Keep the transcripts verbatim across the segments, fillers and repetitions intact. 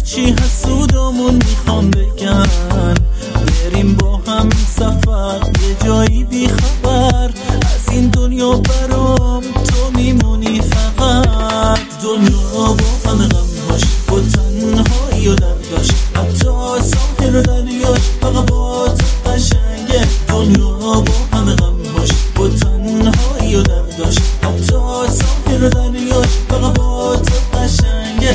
چی حسودمون میخوام بگن، بریم با هم سفر یه جایی بی خبر، از این دنیا برام تو میمونی فقط. دنیا با همه غمهاش، با تنهایی و درداش، حتی ساحل دریاش فقط با تو قشنگه. دنیا با همه غمهاش، با تنهایی و درداش، حتی ساحل دریاش فقط با تو قشنگه.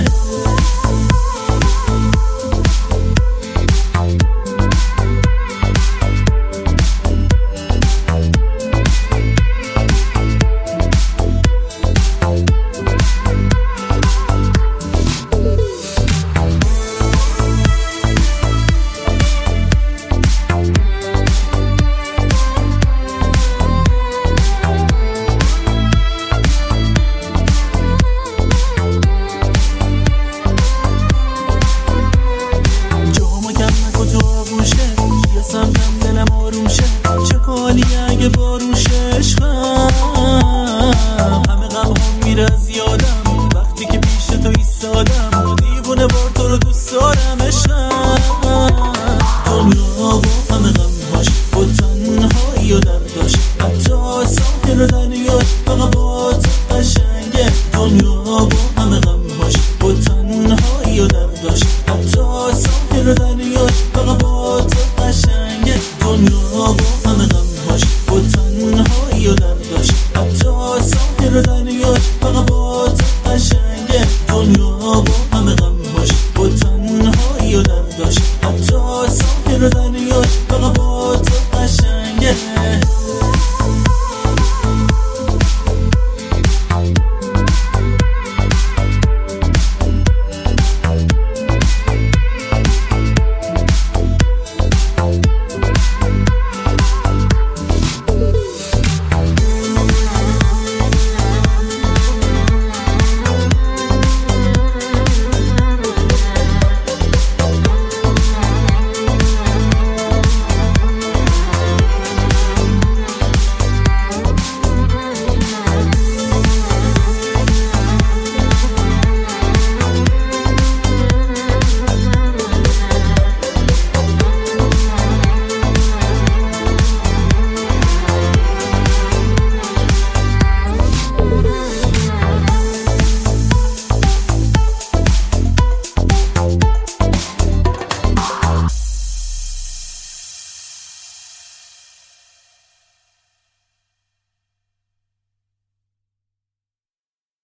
سمتم دلم آروم شه، چه کالی اگه بارون شه عشقم. همه غم هم میره از یادم وقتی که پیش تو ایستادم، دیوونه بار تو رو دوست دارم عشقم. دنیا با همه غمهاش، با تنهایی و درداش، حتی ساحل و دریاش فقط با تو قشنگه. دنیا با همه غمهاش، با تنهایی و درداش، حتی ساحل و دریاش فقط با تو قشنگه. دنیا با همه غمهاش، با تنهایی و درداش، حتی ساحل و دریاش فقط با تو قشنگه. دنیا با همه